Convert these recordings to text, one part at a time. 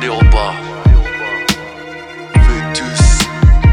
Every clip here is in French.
Léoba, Vétus,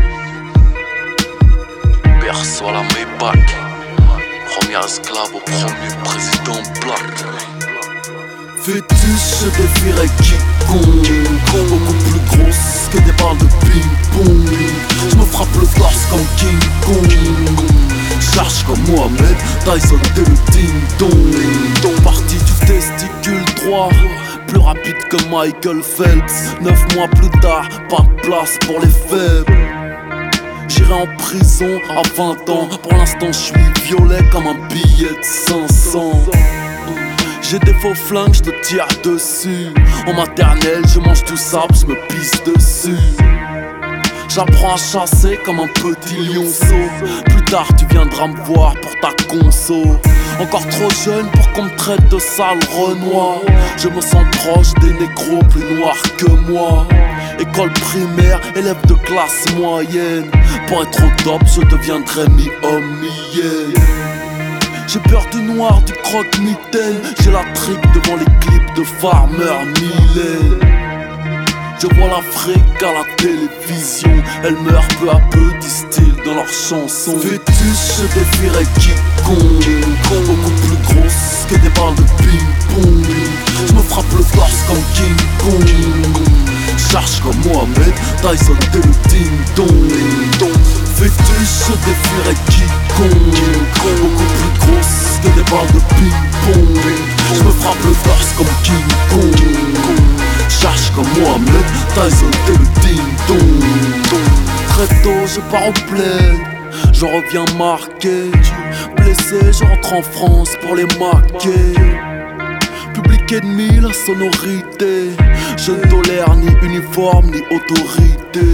perçoit la Maybach, premier esclave au premier président Black. Vétus, je défierais quiconque, beaucoup plus grosse que des balles de ping-pong. Je me frappe le torse comme King Kong, charge comme Mohamed Tyson de le ding-dong. Parti du testicule droit, plus rapide que Michael Phelps. 9 mois plus tard, pas de place pour les faibles. J'irai en prison à 20 ans. Pour l'instant je suis violet comme un billet de 500. J'ai des faux flingues, je te tire dessus. En maternelle, je mange du sable, je me pisse dessus. J'apprends à chasser comme un petit lionceau. Plus tard tu viendras me voir pour ta conso. Encore trop jeune pour qu'on me traite de sale renoir. Je me sens proche des négros plus noirs que moi. École primaire, élève de classe moyenne. Pour être au top, je deviendrai mi-homme, mi-hyène. J'ai peur du noir, du croque-mitaine. J'ai la trique devant les clips de Farmer Mylène. Je vois l'Afrique à la télévision. Elle meurt peu à peu, disent-ils dans leurs chansons. Vétus, je défierais quiconque, beaucoup plus grosse que des balles de ping-pong. Je me frappe le torse comme King Kong, charge comme Mohamed Tyson de le ding-dong. Vétus, je défierais quiconque, beaucoup plus grosse que des balles de ping-pong. Je me frappe le torse comme King Kong, charge comme Mohamed Tyson de le ding-dong. Très tôt je pars en plaine, je reviens marqué. Blessé, je rentre en France pour les maquer. Public ennemi, la sonorité. Je ne tolère ni uniforme ni autorité.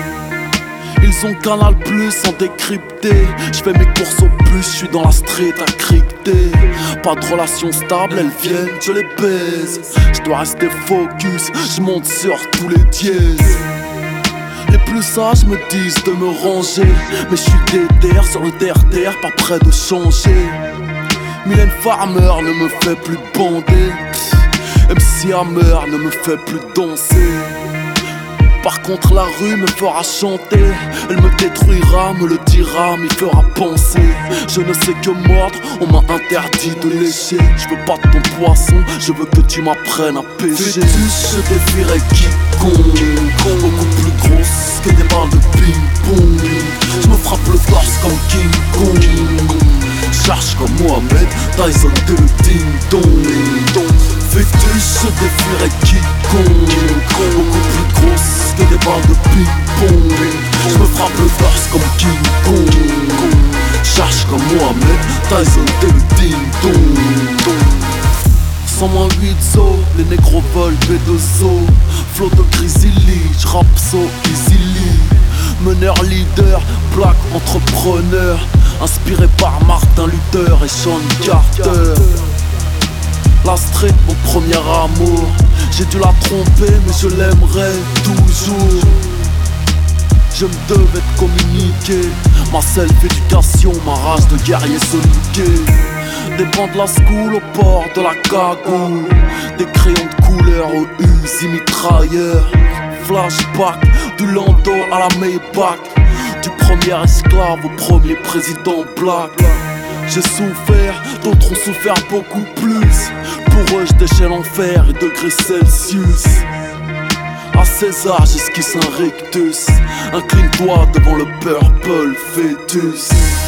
Ils ont Canal Plus sans décrypter. Je fais mes courses au bus, je suis dans la street à criqueter. Pas de relation stable, elles viennent, je les baise. Je dois rester focus, je monte sur tous les dièses. Les plus sages me disent de me ranger, mais je suis déter sur le terre-terre, pas prêt de changer. Mylène Farmer ne me fait plus bander. MC Hammer ne me fait plus danser. Par contre la rue me fera chanter. Elle me détruira, me le dira, m'y fera penser. Je ne sais que mordre, on m'a interdit de lécher. Je veux pas de ton poisson, je veux que tu m'apprennes à pêcher. Vétus, je défierais quiconque, beaucoup plus grosse que des balles de ping-pong. Je me frappe le torse comme King Kong, charge comme Mohamed Tyson de le ding-dong. Vétus, je défierais quiconque, beaucoup plus grosse que des balles de ping-pong. Je me frappe le torse comme King Kong, charge comme Mohamed Tyson de le ding-dong. 100-8 zo, les négros volent B2O. Flow de Grizzly, j'rappe so easily. Meneur, leader, black, entrepreneur. Inspiré par Martin Luther et Sean Carter. La street, mon premier amour. J'ai dû la tromper, mais je l'aimerai toujours. Je me devais te communiquer ma self-éducation, ma race de guerrier soniqué. Des bancs de la school au port de la cagoule. Des crayons de couleur aux Uzi mitrailleurs. Flashback, du Lando à la Maybach. Du premier esclave au premier président Black. J'ai souffert, d'autres ont souffert beaucoup plus. Pour eux je déchaîne l'enfer et degrés Celsius. À César j'esquisse un rictus. Incline-toi devant le purple fœtus.